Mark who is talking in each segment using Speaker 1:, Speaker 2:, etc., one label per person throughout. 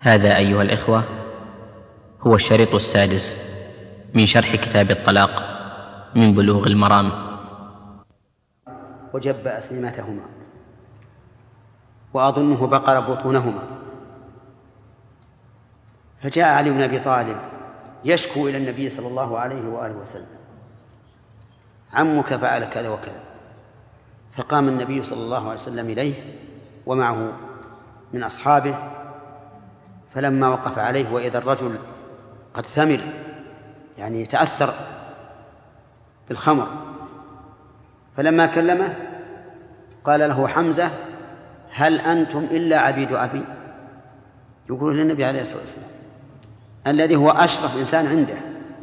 Speaker 1: هذا أيها الإخوة هو الشريط السادس من شرح كتاب الطلاق من بلوغ المرام.
Speaker 2: وجب أسلمتهما وأظنه بقر بطونهما. فجاء علي بن أبي طالب يشكو إلى النبي صلى الله عليه وآله وسلم: عمك فعل كذا وكذا. فقام النبي صلى الله عليه وسلم إليه ومعه من أصحابه، فلما وقف عليه وإذا الرجل قد ثمر، يعني تأثر بالخمر، فلما كلمه قال له حمزة: هل أنتم إلا عبيد أبي؟ يقول للنبي عليه الصلاة والسلام الذي هو أشرف إنسان عنده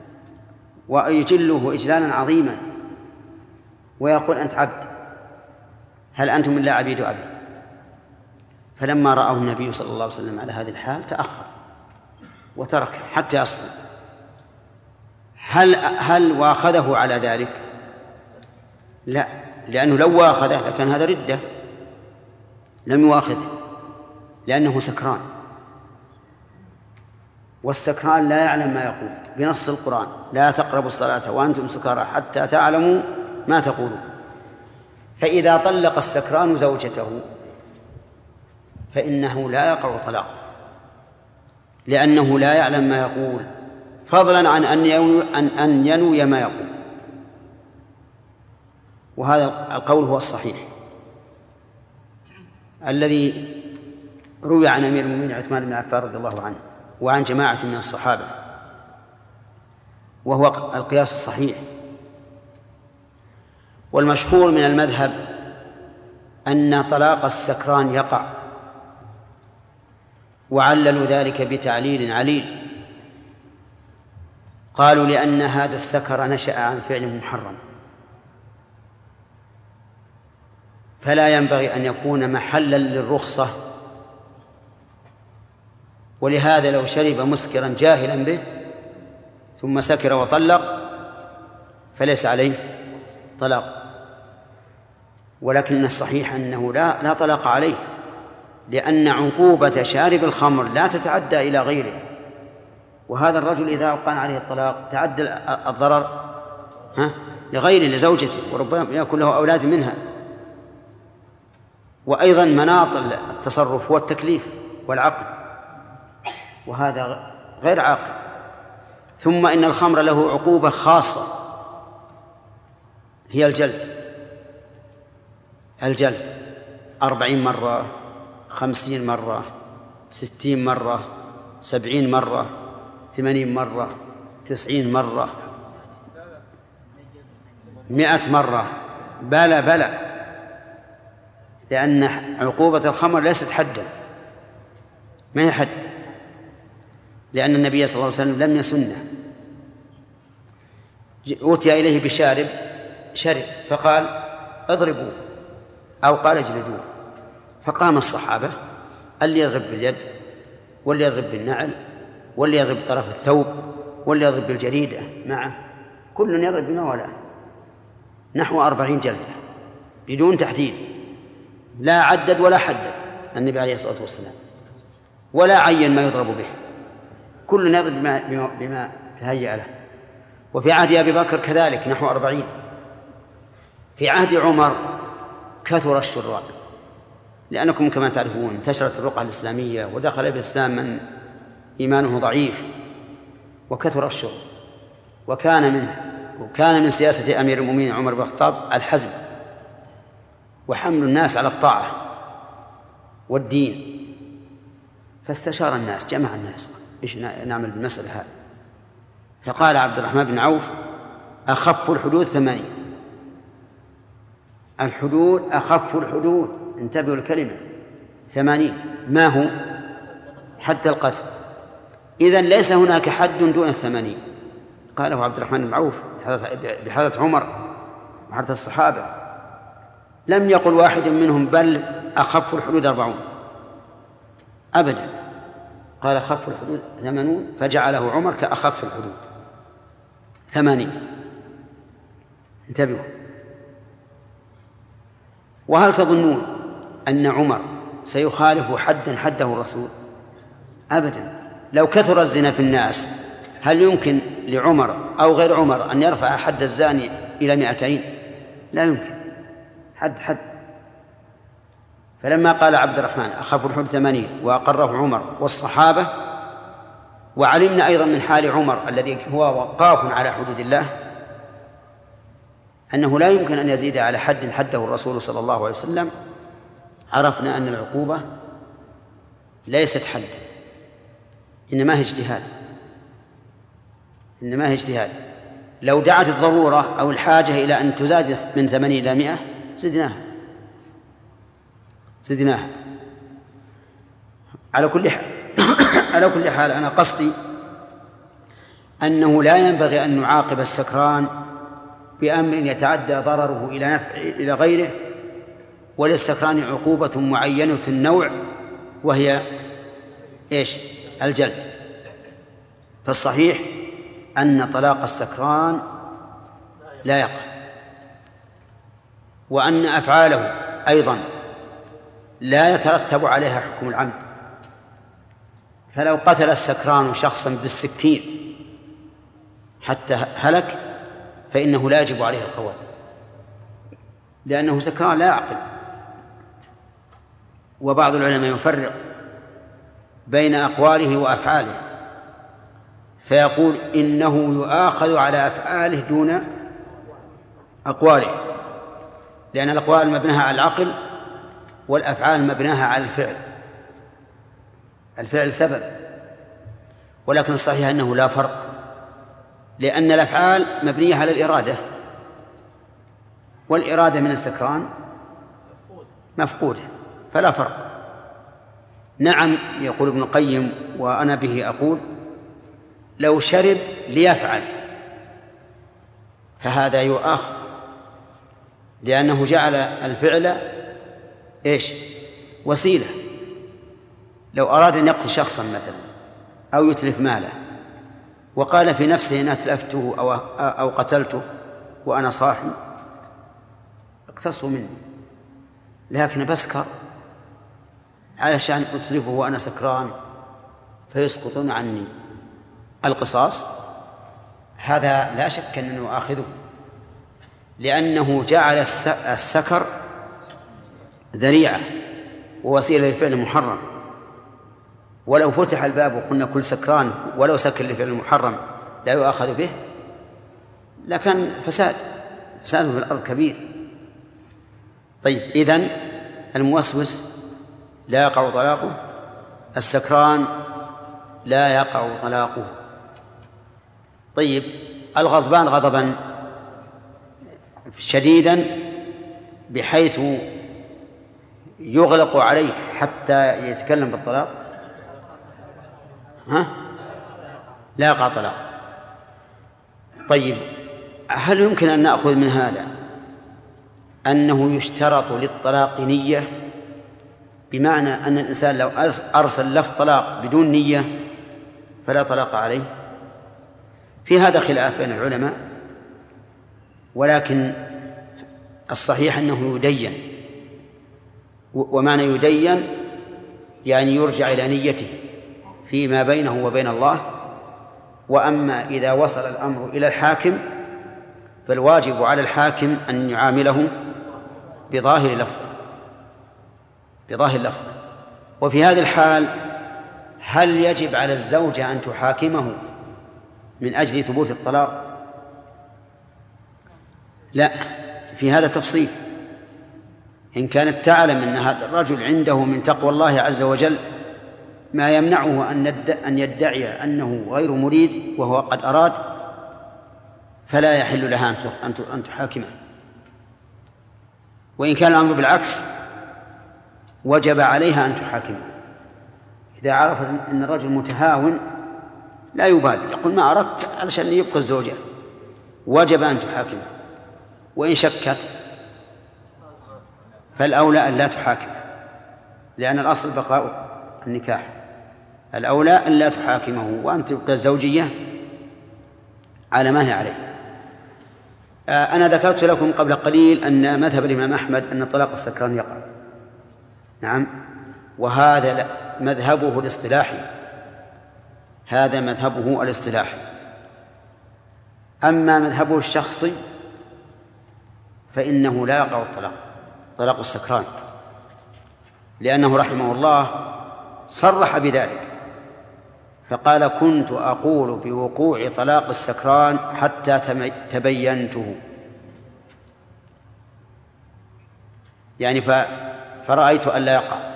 Speaker 2: ويجله إجلالا عظيما، ويقول: أنت عبد، هل أنتم إلا عبيد أبي؟ فلما رآه النبي صلى الله عليه وسلم على هذه الحال تأخر وترك حتى أصبر. هل واخذه على ذلك؟ لا، لأنه لو واخذه لكان هذا ردة. لم يواخذه لأنه سكران، والسكران لا يعلم ما يقول بنص القرآن: لا تقربوا الصلاة وأنتم سكارى حتى تعلموا ما تقولون. فإذا طلق السكران زوجته فإنه لا يقع طلاقه، لأنه لا يعلم ما يقول، فضلا عن أن ينوي ما يقول. وهذا القول هو الصحيح الذي روي عن أمير المؤمنين عثمان بن عفان رضي الله عنه وعن جماعة من الصحابة، وهو القياس الصحيح. والمشهور من المذهب أن طلاق السكران يقع، وعللوا ذلك بتعليل عليل. قالوا: لأن هذا السكر نشأ عن فعل محرم، فلا ينبغي أن يكون محلا للرخصة، ولهذا لو شرب مسكرا جاهلا به ثم سكر وطلق فليس عليه طلاق. ولكن الصحيح أنه لا طلاق عليه، لأن عقوبة شارب الخمر لا تتعدى إلى غيره. وهذا الرجل إذا أقام عليه الطلاق تعدى الضرر لغيره، لزوجته، وربما يكون له أولاد منها. وأيضا مناط التصرف هو التكليف والعقل، وهذا غير عاقل. ثم إن الخمر له عقوبة خاصة هي الجلد 40 مرة، 50 مرة، 60 مرة، 70 مرة، 80 مرة، 90 مرة، 100 مرة. بلى، لأن عقوبة الخمر ليست حدا، ما هي حد، لأن النبي صلى الله عليه وسلم لم يسنه. أوتي إليه بشارب شرب فقال: اضربوه، أو قال: اجلدوه. فقام الصحابة: اللي يضرب باليد، واللي يضرب بالنعل، واللي يضرب بطرف الثوب، واللي يضرب بالجريدة معه، كل يضرب بما ولا، نحو 40 جلدة بدون تحديد، لا عدد ولا حدد النبي عليه الصلاة والسلام، ولا عين ما يضرب به، كل يضرب بما تهيأ له. وفي عهد أبي بكر كذلك نحو 40. في عهد عمر كثر الشراء، لأنكم كما تعرفون انتشرت الرقعة الإسلامية ودخل الإسلام من إيمانه ضعيف، وكثر الشر. وكان من سياسة أمير المؤمنين عمر بن الخطاب الحزم وحمل الناس على الطاعة والدين. فاستشار الناس، جمع الناس: إيش نعمل بالمسألة هذه؟ فقال عبد الرحمن بن عوف: أخف الحدود 80. الحدود أخف الحدود، انتبهوا الكلمة، 80. ما هو؟ حد القتل. إذن ليس هناك حد دون 80. قاله عبد الرحمن بن عوف بحضرة عمر وحضرة الصحابة. لم يقل واحد منهم بل أخف الحدود 40 أبدا، قال أخف الحدود 80، فجعله عمر كأخف الحدود 80. انتبهوا. وهل تظنون أن عمر سيخالف حدا حده الرسول؟ أبدا. لو كثر الزنا في الناس هل يمكن لعمر أو غير عمر أن يرفع حد الزاني إلى 200؟ لا يمكن. حد. فلما قال عبد الرحمن أخاف الحدود 80 وأقره عمر والصحابة، وعلمنا أيضا من حال عمر الذي هو وقاف على حدود الله أنه لا يمكن أن يزيد على حد حده الرسول صلى الله عليه وسلم، عرفنا أن العقوبة ليست حدا، إنما هي اجتهاد. لو دعت الضرورة أو الحاجة إلى أن تزاد من 80 إلى 100 زدناها. على كل حال أنا قصدي أنه لا ينبغي أن نعاقب السكران بأمر يتعدى ضرره إلى غيره، وللسكران عقوبة معينة النوع وهي إيش؟ الجلد. فالصحيح أن طلاق السكران لا يقع، وأن أفعاله أيضا لا يترتب عليها حكم العمد. فلو قتل السكران شخصا بالسكين حتى هلك فإنه لا يجب عليه القواد، لأنه سكران لا يعقل. وبعض العلماء يفرق بين أقواله وأفعاله فيقول إنه يؤاخذ على أفعاله دون أقواله، لأن الأقوال مبناها على العقل والأفعال مبناها على الفعل سبب. ولكن الصحيح أنه لا فرق، لأن الأفعال مبنية على الإرادة، والإرادة من السكران مفقودة، فلا فرق. نعم، يقول ابن القيم وأنا به أقول لو شرب ليفعل فهذا يؤاخذ، لأنه جعل الفعل إيش؟ وسيلة. لو أراد أن يقتل شخصا مثلا أو يتلف ماله وقال في نفسه إن أتلفته أو قتلته وأنا صاحي اقتصوا مني، لكن بسكر علشان أتلفه وأنا سكران فيسقطون عني القصاص، هذا لا شك أنه آخذه، لأنه جعل السكر ذريعة ووسيلة لفعل محرم. ولو فتح الباب وقلنا كل سكران ولو سكر لفعل محرم لا يؤاخذ به لكن فساد في الأرض كبير. طيب، إذن الموسوس لا يقع طلاقه، السكران لا يقع طلاقه. طيب، الغضبان غضبا شديدا بحيث يغلق عليه حتى يتكلم بالطلاق، لا يقع طلاق. طيب، هل يمكن أن نأخذ من هذا أنه يشترط للطلاق نية، بمعنى أن الإنسان لو أرسل لفظ طلاق بدون نية فلا طلاق عليه؟ في هذا خلاف بين العلماء، ولكن الصحيح أنه يدين. ومعنى يدين يعني يرجع إلى نيته فيما بينه وبين الله. وأما إذا وصل الأمر إلى الحاكم فالواجب على الحاكم أن يعامله بظاهر لفظ. وفي هذه الحال هل يجب على الزوجة أن تحاكمه من أجل ثبوت الطلاق؟ لا، في هذا تفصيل. إن كانت تعلم أن هذا الرجل عنده من تقوى الله عز وجل ما يمنعه أن يدعي أنه غير مريد وهو قد أراد، فلا يحل لها أن تحاكمه. وإن كان الأمر بالعكس وجب عليها أن تحاكمه. إذا عرفت أن الرجل متهاون لا يبالي، يقول ما أردت علشان يبقى الزوجة، وجب أن تحاكمه. وإن شكت فالأولى أن لا تحاكمه، لأن الأصل بقاء النكاح. الأولى أن لا تحاكمه وأن تبقى الزوجية على ما هي عليه. أنا ذكرت لكم قبل قليل أن مذهب الإمام أحمد أن طلاق السكران يقع. نعم، وهذا مذهبه الاصطلاحي، هذا مذهبه الاصطلاحي. أما مذهبه الشخصي فإنه لا يقع الطلاق، طلاق السكران، لأنه رحمه الله صرح بذلك فقال: كنت أقول بوقوع طلاق السكران حتى تبينته، يعني فرأيت ألا يقع،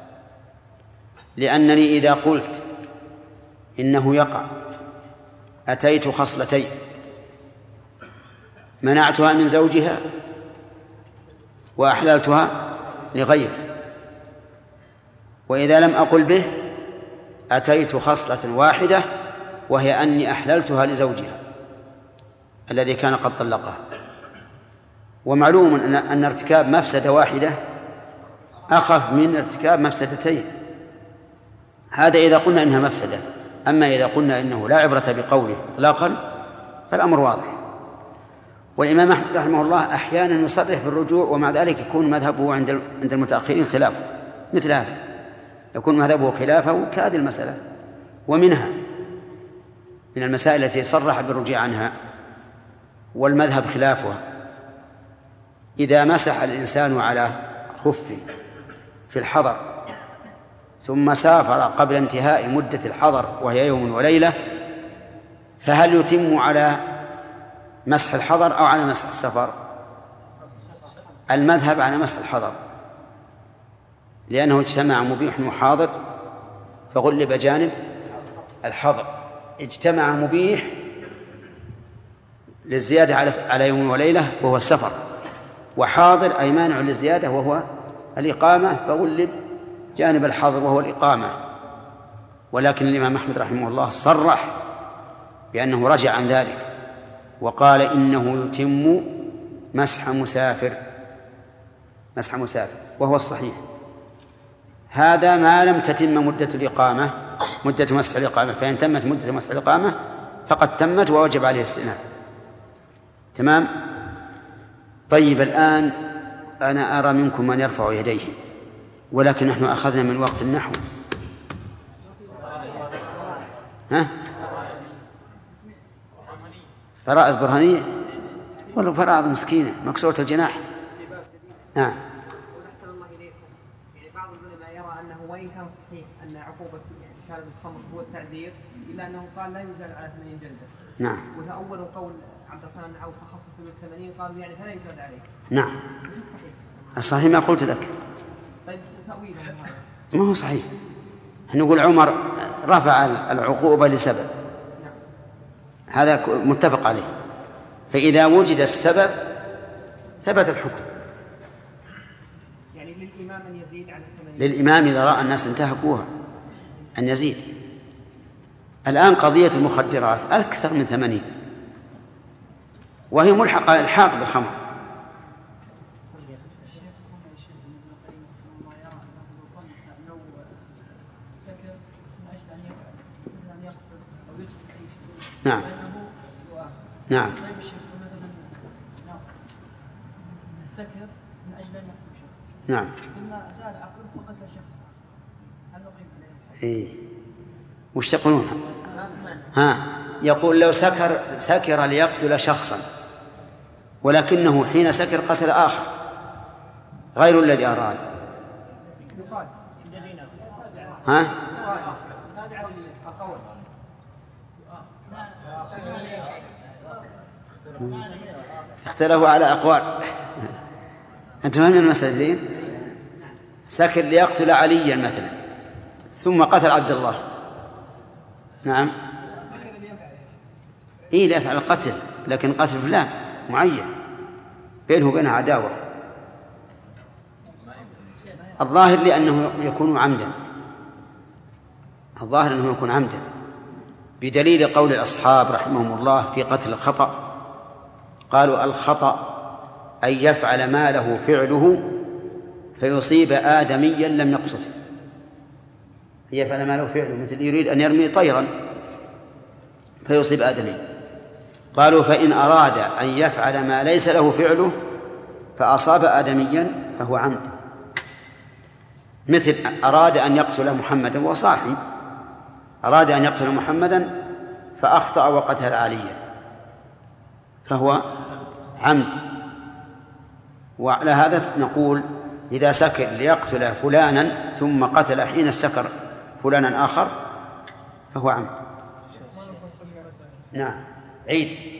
Speaker 2: لأنني إذا قلت إنه يقع أتيت خصلتين: منعتها من زوجها وأحللتها لغيره، وإذا لم أقل به أتيت خصلة واحدة وهي أني أحللتها لزوجها الذي كان قد طلقها. ومعلوم أن ارتكاب مفسدة واحدة أخف من ارتكاب مفسدتين، هذا إذا قلنا إنها مفسدة. أما إذا قلنا إنه لا عبرة بقوله إطلاقا فالأمر واضح. والإمام أحمد رحمه الله أحيانا يصرح بالرجوع ومع ذلك يكون مذهبه عند المتأخرين خلافه، مثل هذا يكون مذهبه خلافه كهذه المسألة. ومنها من المسائل التي صرح بالرجوع عنها والمذهب خلافها: إذا مسح الإنسان على خفه في الحضر ثم سافر قبل انتهاء مدة الحضر وهي يوم وليلة، فهل يتم على مسح الحضر أو على مسح السفر؟ المذهب على مسح الحضر، لأنه اجتمع مبيح وحاضر فغلب جانب الحظر. اجتمع مبيح للزيادة على يوم وليلة وهو السفر، وحاضر أي مانع للزيادة وهو الإقامة فغلب جانب الحظر وهو الإقامة. ولكن الإمام أحمد رحمه الله صرح بأنه رجع عن ذلك وقال إنه يتم مسح مسافر، وهو الصحيح. هذا ما لم تتم مدة الإقامة، مدة مسح الإقامة، فإن تمت مدة مسح الإقامة فقد تمت ووجب عليه الاستئناف. تمام. طيب، الآن أنا أرى منكم من يرفع يديه، ولكن نحن أخذنا من وقت النحو. فرائض برهانية ولا فرائض مسكينة مكسورة الجناح؟ نعم.
Speaker 3: أحسن الله إليكم. يعني بعض العلماء يرى أنه وإن كان صحيح أن عقوبة شارب الخمر هو التعزير، إلا أنه قال لا يزال على 80 جلدة.
Speaker 2: نعم.
Speaker 3: وتأول قول عبد الرحمن بن عوف خفف من 80، قالوا يعني فلا يزال عليه.
Speaker 2: نعم. الصحيح ما قلت لك.
Speaker 3: طيب تأويله
Speaker 2: ما هو صحيح. نقول عمر رفع العقوبة لسبب، هذا متفق عليه، فإذا وجد السبب ثبت الحكم.
Speaker 3: يعني للإمام أن يزيد على 80.
Speaker 2: للإمام إذا رأى الناس انتهكوها أن يزيد. الآن قضية المخدرات أكثر من 80 وهي ملحقة الحاق بالخمر. نعم. نعم.
Speaker 4: السكر من أجل أن يقتل شخص.
Speaker 2: نعم.
Speaker 4: ثم زال عقله فقتل شخص، هل نقيم عليه؟
Speaker 2: إيه. وش تقولون؟ يقول لو سكر ليقتل شخصا ولكنه حين سكر قتل آخر غير الذي أراد. اختلفوا على أقوال. أنتم فاهمين المسألة دي؟ سكر ليقتل عليا مثلا ثم قتل عبد الله. نعم. إيه لا يفعل القتل، لكن قتل فلان معين بينه وبينه عداوة. الظاهر لأنه يكون عمدا، الظاهر أنه يكون عمدا بدليل قول الأصحاب رحمهم الله في قتل الخطأ. قالوا الخطأ أن يفعل ما له فعله فيصيب آدميا لم يقصده. أن يفعل ما له فعله، مثل يريد أن يرمي طيرا فيصيب آدميا. قالوا فإن أراد أن يفعل ما ليس له فعله فأصاب آدميا فهو عمد، مثل أراد أن يقتل محمدا وصاحي أراد أن يقتل محمدا فأخطأ وقتل عليا فهو عمد. وعلى هذا نقول إذا سكر ليقتل فلانا ثم قتل حين السكر فلانا آخر فهو عمد. نعم عيد.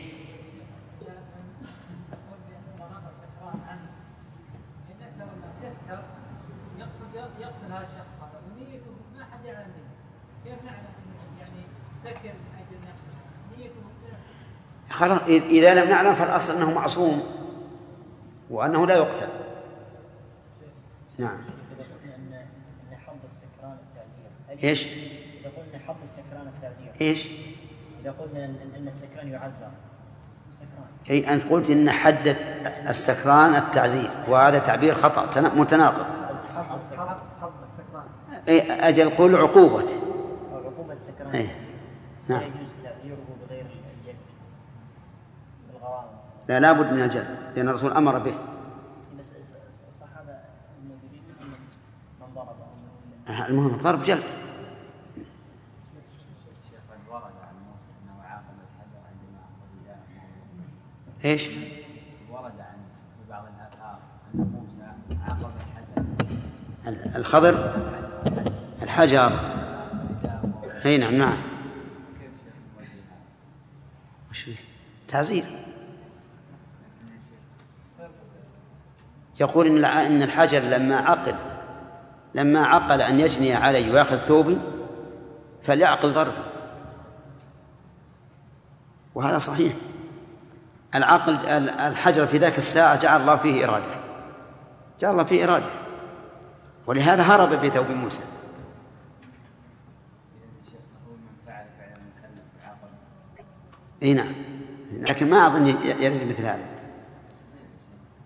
Speaker 2: خلاص إذا لم نعلم فالأصل أنه معصوم وأنه لا يقتل. نعم.
Speaker 5: إن حظ السكران التعزير.
Speaker 2: إيش؟
Speaker 5: إذا قلنا حظ السكران التعزير.
Speaker 2: إيش؟
Speaker 5: إذا قلنا إن السكران يعزر. سكران.
Speaker 2: أي أنت قلت إن حد السكران التعزير وهذا تعبير خطأ متناقض.
Speaker 5: حظ السكران.
Speaker 2: أي أجل قل عقوبة.
Speaker 5: عقوبة السكران.
Speaker 2: أي. نعم.
Speaker 5: لا يجوز تعزيره بغير الجلد. بالغرام.
Speaker 2: لا لابد من الجلد لأن الرسول أمر به.
Speaker 5: بس الصحابة يريدون من ضرب.
Speaker 2: المهم الضرب جلد. ايش؟
Speaker 6: ورد عن بعض الآثار أن موسى عاقب الحجر.
Speaker 2: الخضر الحجر. اي نعم نعم. وش فيه؟ تعزير. يقول إن الحجر لما عقل أن يجني علي ويأخذ ثوبي فليعقل ضربه، وهذا صحيح. العقل الحجر في ذاك الساعة جعل الله فيه إرادة، جعل الله فيه إرادة، ولهذا هرب بثوب موسى. اي نعم، لكن ما أظن يريد مثل هذا.